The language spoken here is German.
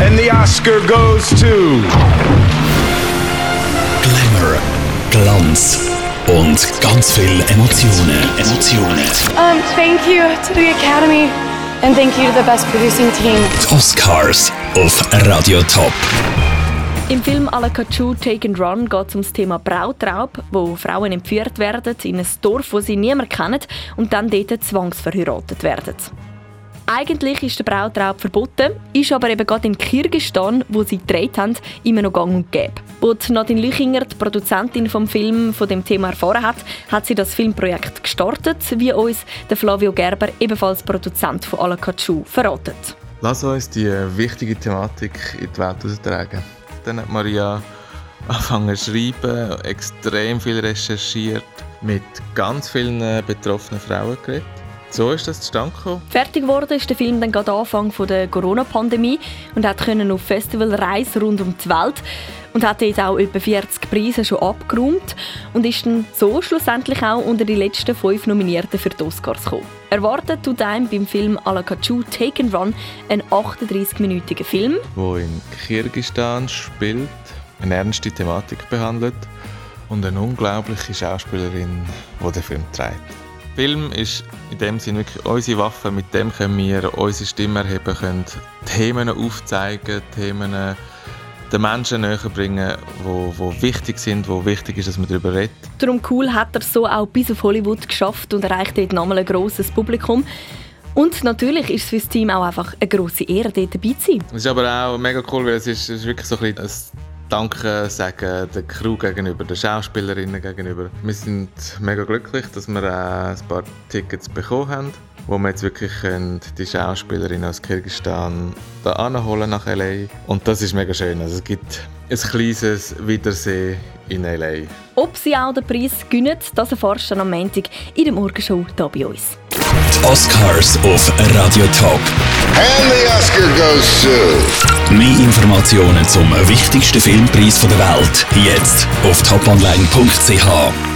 And the Oscar goes to... Glamour, Glanz und ganz viele Emotionen. Thank you to the Academy and thank you to the Best Producing Team. Die Oscars auf Radio Top. Im Film «À la Cachou Take and Run» geht es um das Thema Brautraub, wo Frauen entführt werden in ein Dorf, das sie niemand kennt und dann dort zwangsverheiratet werden. Eigentlich ist der Brautraub verboten, ist aber eben gerade in Kirgisistan, wo sie gedreht haben, immer noch gang und gäbe. Als Nadine Lüchinger, die Produzentin vom Film, von dem Thema erfahren hat sie das Filmprojekt gestartet, wie uns der Flavio Gerber, ebenfalls Produzent von «À la Cachou», verratet. Lass uns die wichtige Thematik in die Welt austragen. Dann hat Maria angefangen zu schreiben, extrem viel recherchiert, mit ganz vielen betroffenen Frauen geredet. So ist das zustande gekommen. Fertig geworden ist der Film dann gerade Anfang der Corona-Pandemie und konnte auf Festivalreisen rund um die Welt und hat dort auch etwa 40 Preise schon abgeräumt und ist dann so schlussendlich auch unter die letzten 5 Nominierten für die Oscars gekommen. Erwartet tut einem beim Film «À la Cachou Take and Run» ein 38-minütiger Film, der in Kirgisistan spielt, eine ernste Thematik behandelt und eine unglaubliche Schauspielerin, die den Film trägt. Der Film ist in dem Sinne wirklich unsere Waffe, mit dem können wir unsere Stimme erheben, können Themen aufzeigen, Themen den Menschen näher bringen, die wichtig sind, wo wichtig ist, dass man darüber redet. Darum cool hat er so auch bis auf Hollywood geschafft und erreicht dort nochmal ein grosses Publikum. Und natürlich ist es für das Team auch einfach eine grosse Ehre, dort dabei zu sein. Es ist aber auch mega cool, weil es ist wirklich so ein Danke sagen der Crew gegenüber, den Schauspielerinnen gegenüber. Wir sind mega glücklich, dass wir ein paar Tickets bekommen haben, wo wir jetzt wirklich die Schauspielerinnen aus Kirgisistan da anholen nach L.A. Und das ist mega schön. Also es gibt ein kleines Wiedersehen in L.A. Ob sie auch den Preis gewinnen, das erfährst du dann am Montag in der Morgenshow hier bei uns. Die Oscars auf Radio Top. And the Oscar goes to... Mehr Informationen zum wichtigsten Filmpreis der Welt jetzt auf toponline.ch.